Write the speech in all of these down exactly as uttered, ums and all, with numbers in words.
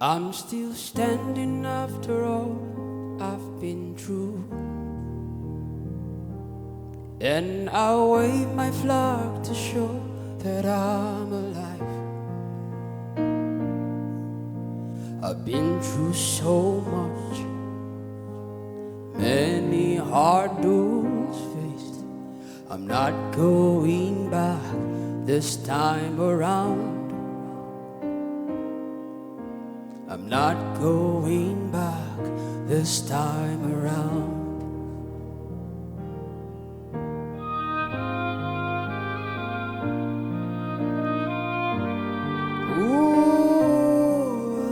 I'm still standing after all I've been through, and I wave my flag to show that I'm alive. I've been through so much, many hard doors faced. I'm not going back this time around. I'm not going back this time around. Ooh.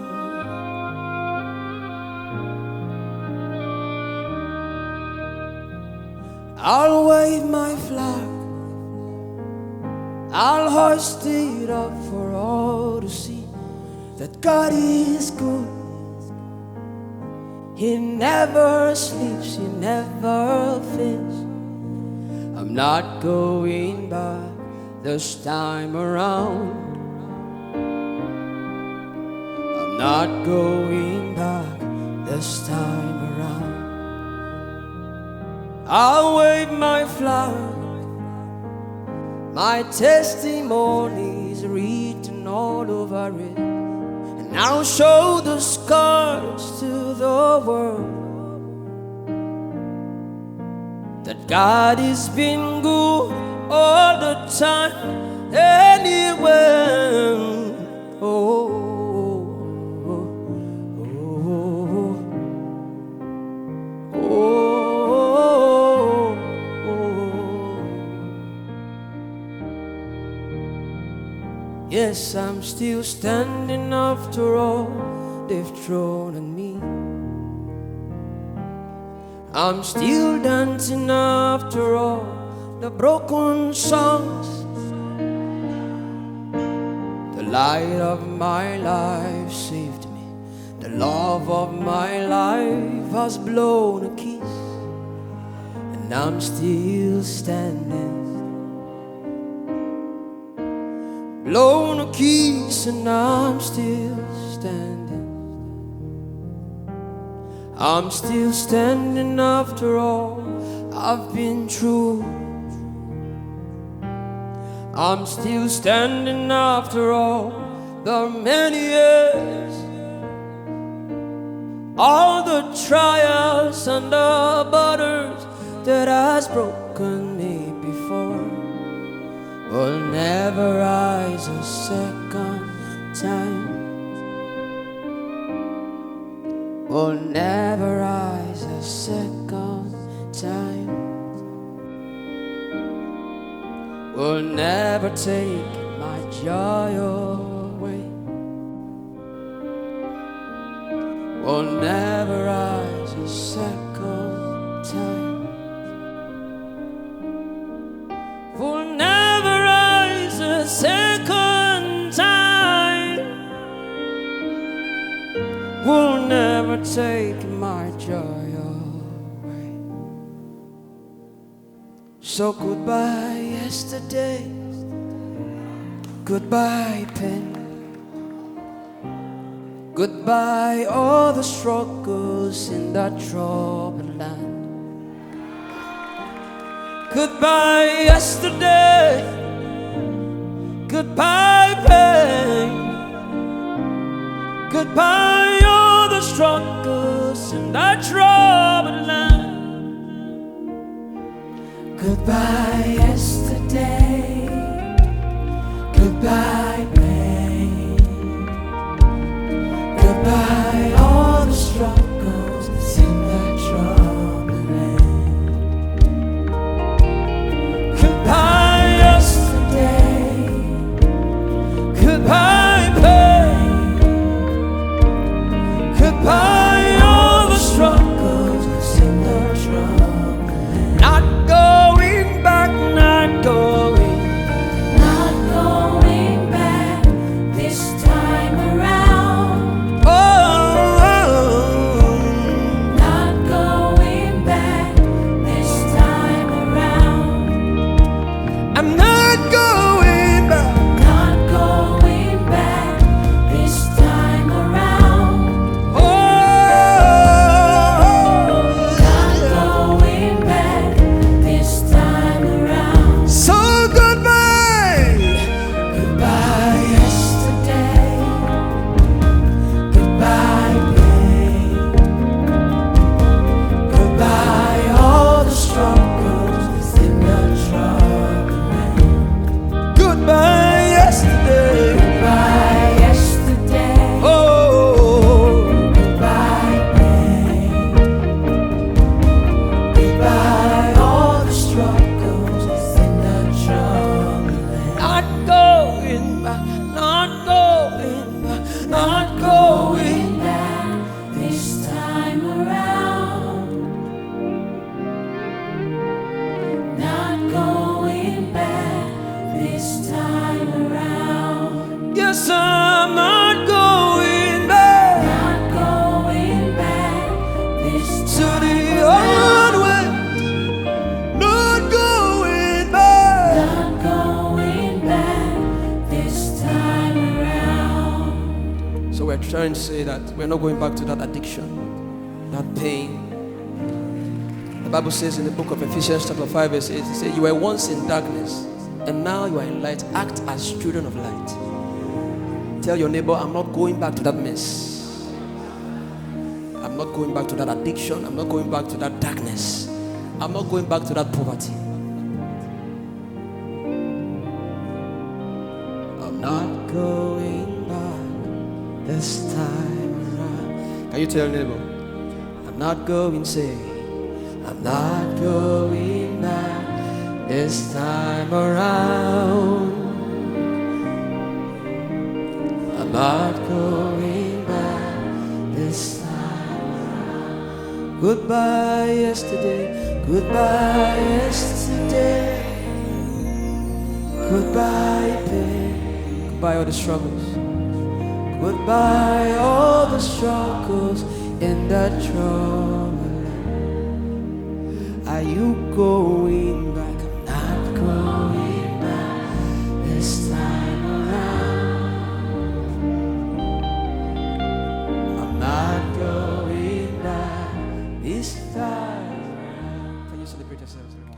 I'll wave my flag, I'll hoist it up for all to see that God is good. He never sleeps, He never fails. I'm not going back this time around. I'm not going back this time around. I'll wave my flag, my testimony is written all over it, and I'll show the scars to the world that God has been good all the time, anywhere. Oh, oh, oh, oh, oh. Yes, I'm still standing after all they've thrown at me. I'm still dancing after all the broken songs. The light of my life saved me. The love of my life has blown a kiss, and I'm still standing. Blown a kiss and I'm still standing. I'm still standing after all I've been through. I'm still standing after all the many years, all the trials and the borders that has broken me before will never rise a second time. Will never rise a second time. Will never take my joy away. Will never rise a second time. Will never rise a second time. Will never take my joy away. So goodbye yesterday, goodbye pain, goodbye all the struggles in that troubled land. Goodbye yesterday, goodbye pain, goodbye all the struggles in that troubled land. Goodbye yesterday, goodbye pain, goodbye all the struggles in that troubled land. Goodbye yesterday, goodbye pain, goodbye all the struggles in the trouble. Not going back, not going trying to say that we're not going back to that addiction, that pain. The Bible says in the book of Ephesians chapter five verse eight, it says, you were once in darkness, and now you are in light. Act as children of light. Tell your neighbor, I'm not going back to that mess. I'm not going back to that addiction. I'm not going back to that darkness. I'm not going back to that poverty. I'm not going back this time around. Can you tell your neighbor? I'm not going, say, I'm not going back this time around. I'm not going back this time around. Goodbye yesterday, goodbye yesterday, goodbye pain, goodbye all the struggles, goodbye all the struggles in that trouble. Are you going back? I'm not going back this time around. I'm not going back this time around. Can you celebrate yourselves?